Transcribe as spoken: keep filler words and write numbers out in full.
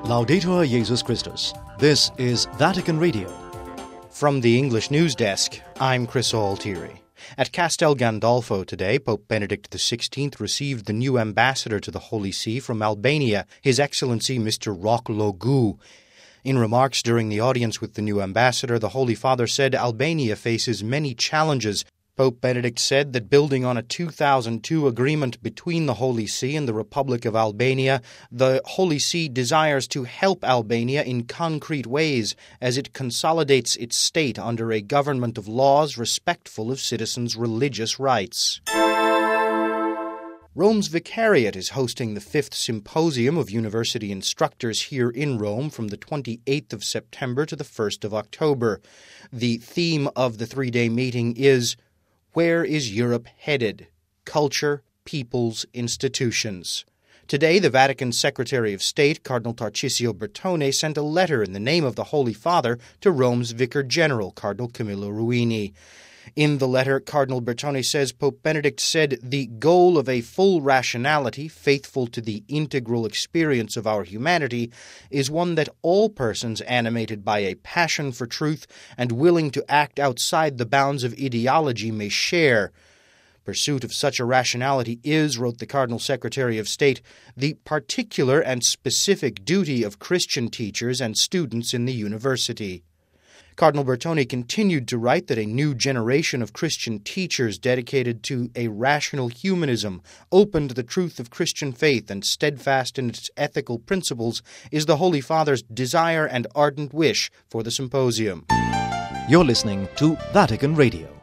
Laudetur Jesus Christus. This is Vatican Radio. From the English News Desk, I'm Chris Altieri. At Castel Gandolfo today, Pope Benedict the sixteenth received the new ambassador to the Holy See from Albania, His Excellency Mister Roch Logu. In remarks during the audience with the new ambassador, the Holy Father said Albania faces many challenges. Pope Benedict said that building on a two thousand two agreement between the Holy See and the Republic of Albania, the Holy See desires to help Albania in concrete ways as it consolidates its state under a government of laws respectful of citizens' religious rights. Rome's Vicariate is hosting the fifth Symposium of University Instructors here in Rome from the twenty-eighth of September to the first of October. The theme of the three-day meeting is Where is Europe Headed? Culture, Peoples, Institutions. Today, the Vatican Secretary of State, Cardinal Tarcisio Bertone, sent a letter in the name of the Holy Father to Rome's Vicar General, Cardinal Camillo Ruini. In the letter, Cardinal Bertone says Pope Benedict said the goal of a full rationality, faithful to the integral experience of our humanity, is one that all persons animated by a passion for truth and willing to act outside the bounds of ideology may share. Pursuit of such a rationality is, wrote the Cardinal Secretary of State, the particular and specific duty of Christian teachers and students in the university. Cardinal Bertone continued to write that a new generation of Christian teachers dedicated to a rational humanism, open to the truth of Christian faith and steadfast in its ethical principles, is the Holy Father's desire and ardent wish for the symposium. You're listening to Vatican Radio.